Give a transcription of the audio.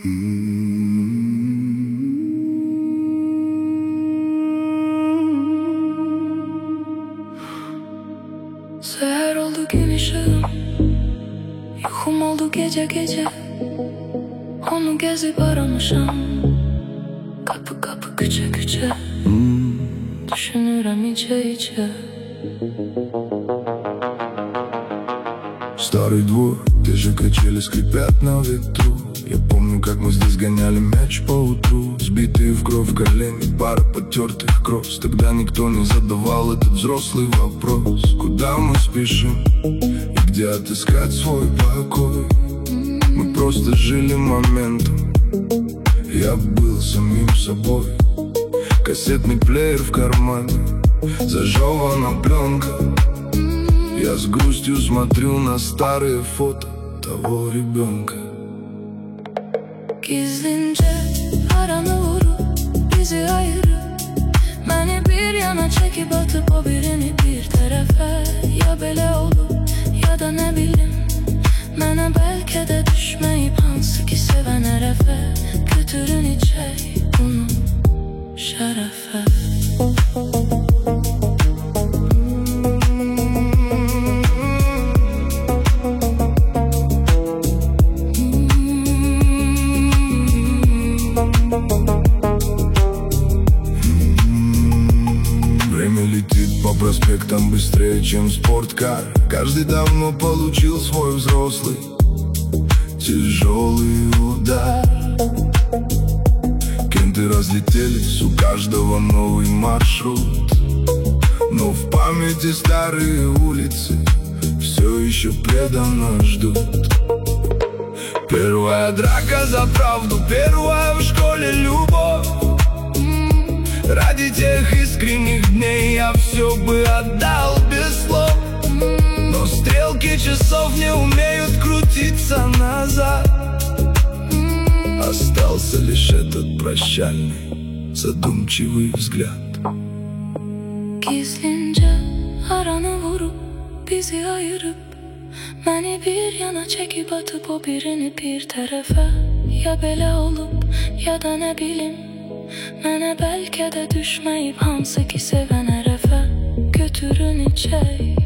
Seher oldu gün ışığım, yuhum oldu gece gece. Onu gezip aramışam, kapı kapı küçe küçe. Düşünürüm içe içe. Старый двор, те же качели скрипят на ветру. Я помню, как мы здесь гоняли мяч по утру. Сбитые в кровь колени, пара потертых кросс. Тогда никто не задавал этот взрослый вопрос: куда мы спешим и где отыскать свой покой? Мы просто жили моментом, я был самим собой. Кассетный плеер в кармане, зажевана пленка. Я с грустью смотрю на старые фото того ребенка. Gizlince aranı vurup bizi ayırıp beni bir yana çekip atıp o birini bir tarafa. Ya bela olup ya da ne bileyim, mənə bəlkə də düşməyib hansı ki sevən ərəfə. Götürün içək bunu şərəfə. Время летит по проспектам быстрее, чем спорткар. Каждый давно получил свой взрослый тяжелый удар. Кенты разлетелись, у каждого новый маршрут, но в памяти старые улицы все еще преданно ждут. Первая драка за правду, первая в школе любовь. Ради тех искренних дней я все бы отдал без слов. Но стрелки часов не умеют крутиться назад. Остался лишь этот прощальный, задумчивый взгляд. Gizlince aranı vurup bizi ayırıp beni bir yana çekip atıp o birini bir tarafa. Ya bela olup ya da ne bileyim, mənə bəlkə də düşməyib hansı ki sevən ərəfə. Götürün içək